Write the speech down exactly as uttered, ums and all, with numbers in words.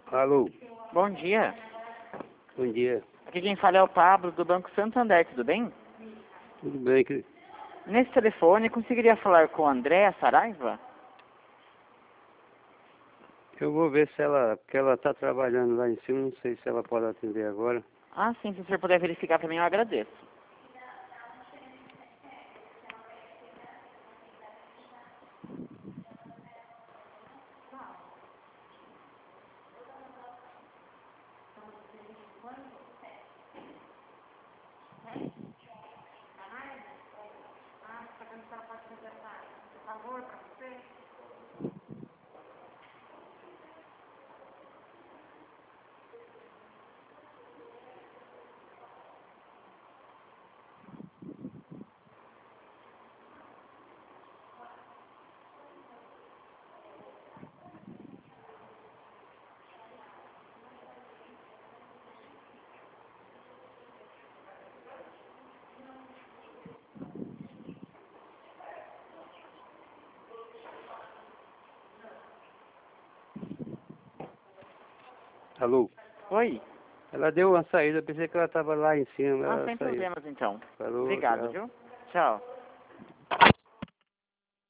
Alô, Bom dia. bom dia. Aqui quem fala é o Pablo, do Banco Santander, tudo bem? Tudo bem? Que... Nesse telefone, conseguiria falar com a Andréa Saraiva? Eu vou ver se ela, porque ela está trabalhando lá em cima, não sei se ela pode atender agora. Ah, sim, se o senhor puder verificar para mim, eu agradeço. Alô, Oi? ela deu uma saída, eu pensei que ela estava lá em cima. Ah, Ela sem saiu. problemas então. Falou, Obrigado, tchau. viu? Tchau.